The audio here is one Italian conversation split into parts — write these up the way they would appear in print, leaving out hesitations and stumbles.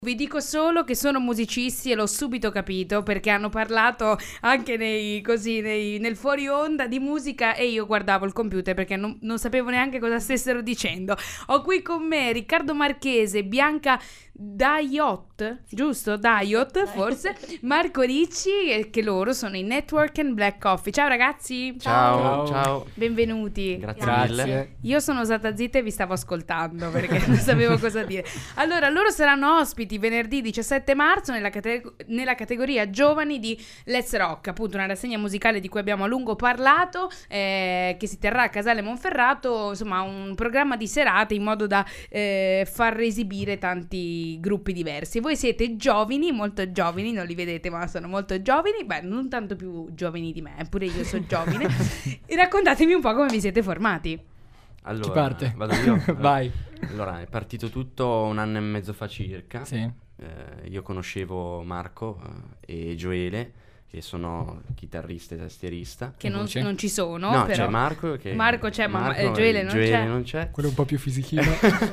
Vi dico solo che sono musicisti e l'ho subito capito perché hanno parlato anche nel fuori onda di musica e io guardavo il computer perché non sapevo neanche cosa stessero dicendo. Ho qui con me Riccardo Marchese, Bianca Daiot, giusto? Daiot forse, Marco Ricci, che loro sono i Network and Black Coffee. Ciao ragazzi! Ciao. Benvenuti. Grazie mille. Io sono stata zitta e vi stavo ascoltando perché non sapevo cosa dire. Allora, loro saranno ospiti venerdì 17 marzo nella categoria giovani di Let's Rock, appunto una rassegna musicale di cui abbiamo a lungo parlato, che si terrà a Casale Monferrato, insomma un programma di serate in modo da far esibire tanti gruppi diversi. Voi siete giovani, molto giovani, non li vedete ma sono molto giovani, beh non tanto più giovani di me, pure io sono giovane. E raccontatemi un po' come vi siete formati. Allora, Chi parte? vado io? Vai. Allora, è partito tutto un anno e mezzo fa circa. Sì. Io conoscevo Marco e Gioele, che sono chitarrista e tastierista. Che non ci sono, No, però. c'è Marco che... Marco c'è, ma Gioele non c'è. Quello un po' più fisichino.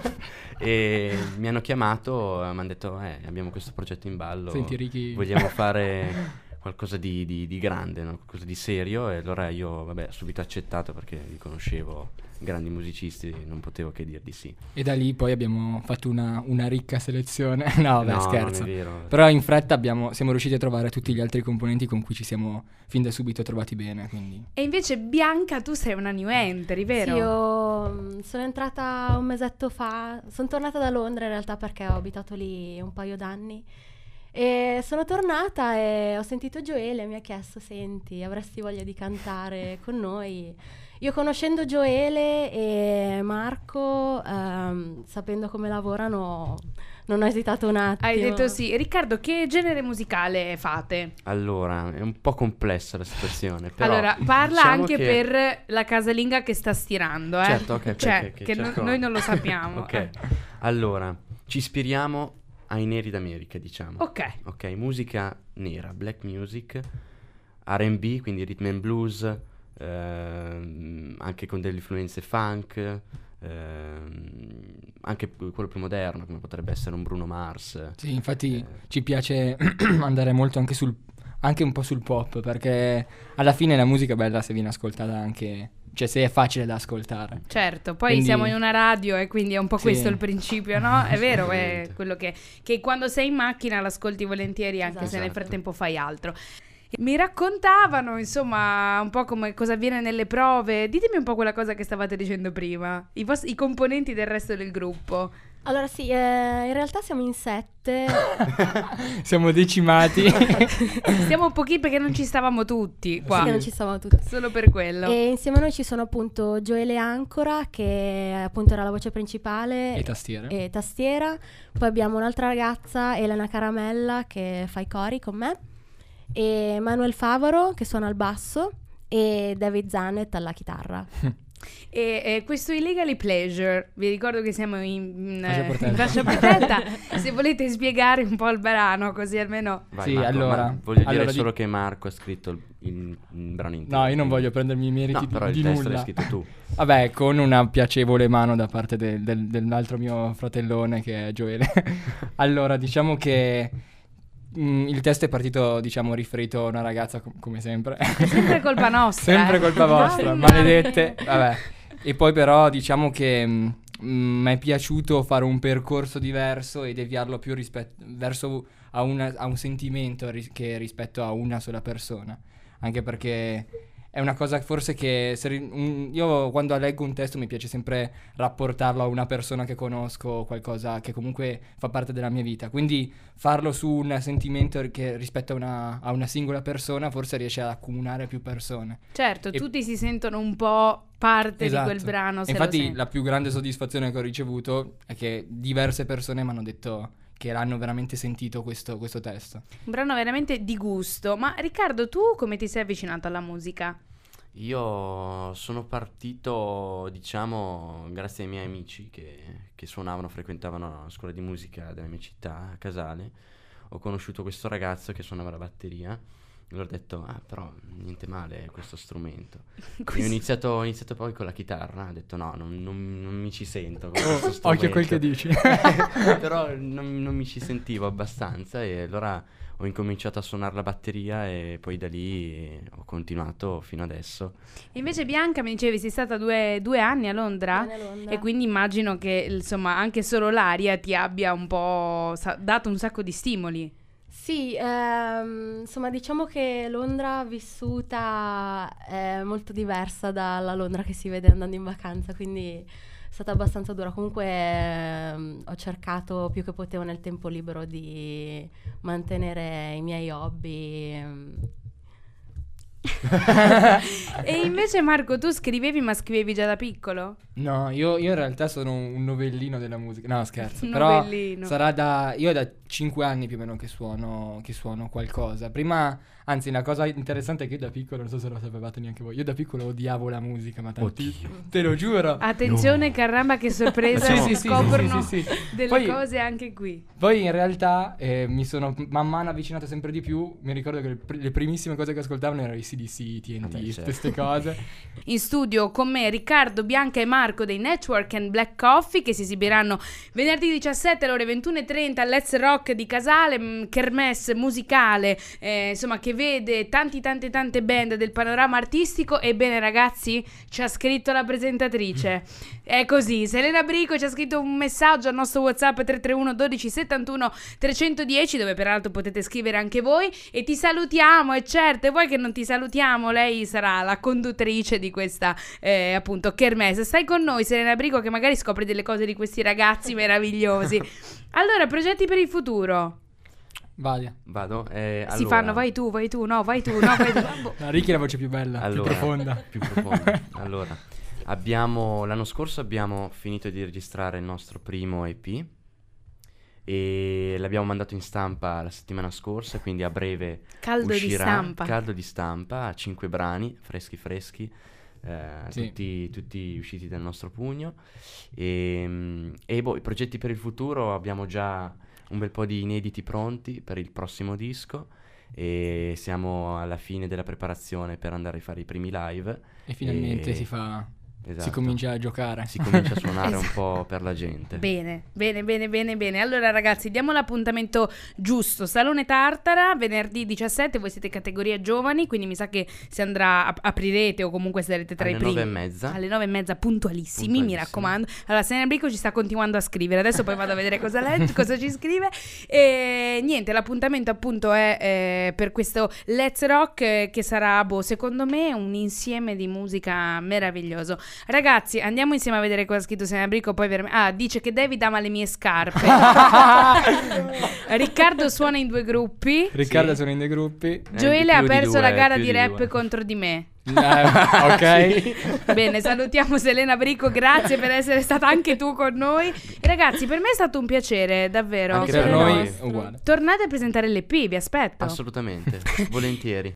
E mi hanno chiamato e mi hanno detto abbiamo questo progetto in ballo. Senti Ricky, vogliamo fare qualcosa di grande, no? Qualcosa di serio. E allora io, ho subito accettato perché li conoscevo, grandi musicisti, non potevo che dir di sì. e da lì poi abbiamo fatto una ricca selezione. No, vabbè, No, scherzo. non è vero. Però in fretta siamo riusciti a trovare tutti gli altri componenti con cui ci siamo fin da subito trovati bene, quindi. E invece Bianca, tu sei una new entry, vero? Sì, io sono entrata un mesetto fa, sono tornata da Londra in realtà perché ho abitato lì un paio d'anni e sono tornata e ho sentito Gioele, mi ha chiesto: senti, avresti voglia di cantare con noi? Io conoscendo Gioele e Marco, sapendo come lavorano, non ho esitato un attimo. Hai detto sì. Riccardo, che genere musicale fate? Allora, è un po' complessa la situazione, però Allora, parla diciamo anche che... per la casalinga che sta stirando, Certo, ok, cioè, ok, che cerco. noi non lo sappiamo. Ok, allora, ci ispiriamo ai neri d'America, diciamo. Ok. Musica nera, black music, R&B, quindi rhythm and blues, anche con delle influenze funk, anche quello più moderno, come potrebbe essere un Bruno Mars. Sì, infatti ci piace andare molto anche un po' sul pop, perché alla fine la musica è bella se viene ascoltata anche, cioè se è facile da ascoltare. Certo, poi Quindi- siamo in una radio e quindi è un po' Sì. questo il principio, no? È vero, è Assolutamente. quello che quando sei in macchina l'ascolti volentieri anche se nel Esatto. frattempo fai altro. Mi raccontavano, insomma, un po' come cosa avviene nelle prove. Ditemi un po' quella cosa che stavate dicendo prima, i componenti del resto del gruppo. Allora sì, in realtà siamo in 7. Siamo decimati. Siamo pochi perché non ci stavamo tutti qua, Perché non ci siamo tutti. solo per quello. E insieme a noi ci sono appunto Gioele Ancora, che appunto era la voce principale E tastiere. e tastiera. Poi abbiamo un'altra ragazza, Elena Caramella, che fa i cori con me, e Manuel Favaro, che suona il basso, e David Zanet alla chitarra. E questo Illegally Pleasure, vi ricordo che siamo in Fascia protetta. fascia protetta. Se volete spiegare un po' il brano, così almeno. Vai, Sì, Marco, allora- ma voglio dire allora solo che Marco ha scritto il brano intero. No, io non quindi- voglio prendermi i meriti No, però di il testo nulla. l'hai scritto tu. Vabbè, con una piacevole mano da parte dell'altro mio fratellone che è Gioele. Allora, diciamo che il testo è partito, diciamo, riferito a una ragazza, come sempre. È sempre colpa nostra. Sempre colpa vostra, Dai, maledette. Vabbè. E poi però diciamo che mi è piaciuto fare un percorso diverso e deviarlo più verso a un sentimento che rispetto a una sola persona. Anche perché è una cosa forse che io quando leggo un testo mi piace sempre rapportarlo a una persona che conosco, qualcosa che comunque fa parte della mia vita. Quindi farlo su un sentimento che rispetto a una singola persona forse riesce ad accomunare più persone. Certo, E- tutti si sentono un po' parte Esatto. di quel brano. Se Infatti lo senti. la più grande soddisfazione che ho ricevuto è che diverse persone mi hanno detto che l'hanno veramente sentito questo testo. Un brano veramente di gusto. Ma Riccardo, tu come ti sei avvicinato alla musica? Io sono partito, diciamo, grazie ai miei amici che suonavano, frequentavano la scuola di musica della mia città, a Casale. Ho conosciuto questo ragazzo che suonava la batteria Allora ho detto, però niente male questo strumento. Io ho Questo- iniziato poi con la chitarra, ho detto no, non mi ci sento con questo strumento. Occhio a quel che dici. Però non mi ci sentivo abbastanza e allora ho incominciato a suonare la batteria e poi da lì ho continuato fino adesso. Invece Bianca mi dicevi sei stata 2 anni a Londra? Bene, Londra. E quindi immagino che insomma anche solo l'aria ti abbia un po' dato un sacco di stimoli. Sì, insomma, diciamo che Londra vissuta è molto diversa dalla Londra che si vede andando in vacanza, quindi è stata abbastanza dura. Comunque ho cercato più che potevo nel tempo libero di mantenere i miei hobby. E invece Marco, tu scrivevi, ma scrivevi già da piccolo? No, io in realtà sono un novellino della musica. No, scherzo. Un Però novellino. sarà io da 5 anni più o meno che suono qualcosa. Prima, anzi, una cosa interessante è che io da piccolo, non so se lo sapevate neanche voi, io da piccolo odiavo la musica, ma tantissimo. Te lo giuro. Attenzione, caramba, che sorpresa, Facciamo- si scoprono sì. delle Poi- cose anche qui. Poi in realtà mi sono man mano avvicinato sempre di più. Mi ricordo che le primissime cose che ascoltavano erano i CDC, TNT, Vabbè, certo. queste cose. In studio con me Riccardo, Bianca e Marco dei Network and Black Coffee, che si esibiranno venerdì 17 alle ore 21:30 al Let's Rock di Casale, kermesse musicale, insomma, che vede tante band del panorama artistico. Ebbene ragazzi, ci ha scritto la presentatrice, è così, Selena Brico ci ha scritto un messaggio al nostro WhatsApp 331 12 71 310, dove peraltro potete scrivere anche voi, e ti salutiamo. E certo, e voi che non ti salutiamo, lei sarà la conduttrice di questa appunto kermesse. Stai con noi Selena Brico, che magari scopri delle cose di questi ragazzi meravigliosi. Allora, progetti per il futuro Vado. Vado? si Allora, fanno, vai tu, no, vai tu. No, Ricky è la voce più bella, più Allora, profonda. più profonda. Allora, l'anno scorso abbiamo finito di registrare il nostro primo EP e l'abbiamo mandato in stampa la settimana scorsa, quindi a breve Caldo di uscirà. stampa. Caldo di stampa, 5 brani freschi, Sì. tutti usciti dal nostro pugno. E i progetti per il futuro, abbiamo già un bel po' di inediti pronti per il prossimo disco e siamo alla fine della preparazione per andare a fare i primi live. E finalmente E- si Esatto. comincia a giocare. Si comincia a suonare un Esatto. po' per la gente. Bene. Allora ragazzi, diamo l'appuntamento giusto. Salone Tartara, venerdì 17, voi siete categoria giovani, quindi mi sa che si andrà, aprirete o comunque sarete tra Alle i primi. 9:30. Alle 9:30, puntualissimi, mi Puntualissimi. raccomando. Allora, Selena Brico ci sta continuando a scrivere, adesso poi vado a vedere cosa legge, cosa ci scrive. E niente, l'appuntamento appunto è per questo Let's Rock, che sarà, secondo me, un insieme di musica meraviglioso. Ragazzi, andiamo insieme a vedere cosa ha scritto Selena Brico. Poi dice che David ama le mie scarpe. Riccardo suona in 2 gruppi. Riccardo Sì. sono in dei gruppi. Gioele ha più di perso due, la gara più di di rap due. contro di me. Ok. Bene, salutiamo Selena Brico, grazie per essere stata anche tu con noi. E ragazzi, per me è stato un piacere, davvero. Anche Per per noi noi. è uguale. Tornate a presentare l'EP, vi aspetto. Assolutamente, volentieri.